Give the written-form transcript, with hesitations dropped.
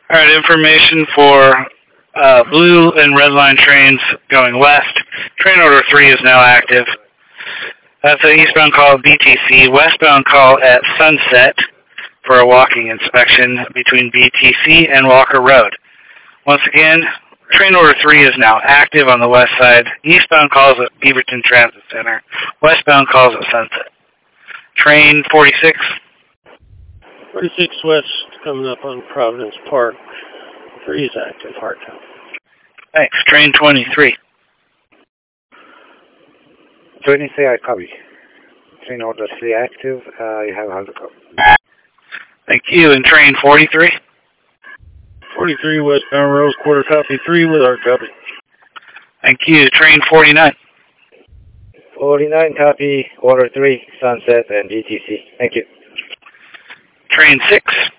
Alright, information for blue and red line trains going west. Train order 3 is now active. That's an eastbound call at BTC, westbound call at Sunset for a walking inspection between BTC and Walker Road. Once again, train order 3 is now active on the west side. Eastbound calls at Beaverton Transit Center. Westbound calls at Sunset. Train 46. 46 West coming up on Providence Park. 3 is active, hard time. Thanks. Train 23. 23, I copy. Train order 3 active. You have hard copy. Thank you. And train 43. 43 westbound Rose Quarter copy 3 with our copy. Thank you. Train 49. 49 copy, order 3, Sunset and BTC. Thank you. Train 6.